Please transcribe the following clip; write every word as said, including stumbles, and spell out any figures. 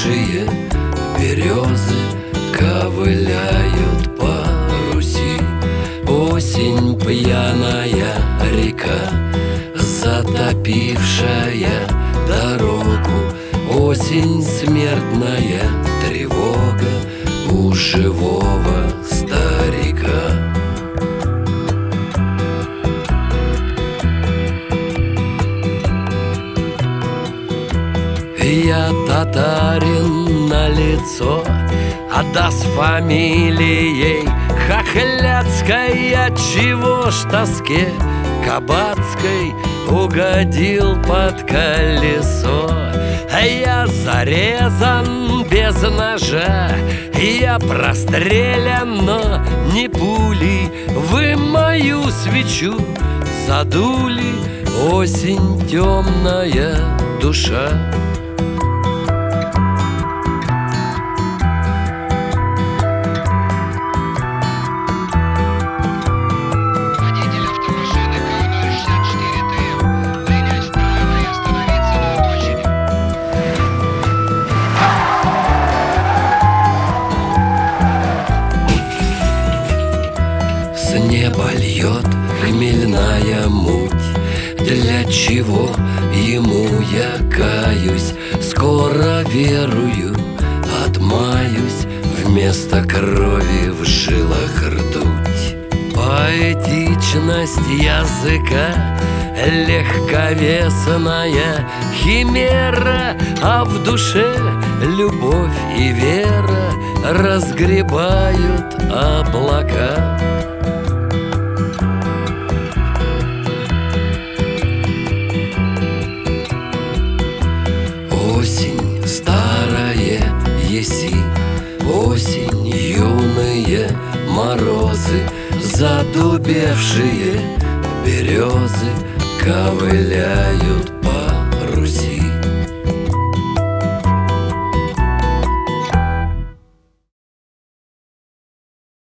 задубевшие березы ковыляют по Руси. Осень пьяная река, затопившая дорогу. Осень смертная тревога у живого старика. Я татарин на лицо, а да с фамилией Хохляцкой. Отчего ж тоске кабацкой угодил под колесо? Я зарезан без ножа, я прострелян, но не пулей. Вы мою свечу задули, осень темная душа. С неба льет хмельная муть. Для чего ему я каюсь? Скоро верую, отмаюсь. Вместо крови в жилах ртуть. Поэтичность языка, легковесная химера, а в душе любовь и вера разгребают облака. Осень старая еси, осень юные морозы, задубевшие березы ковыляют по Руси.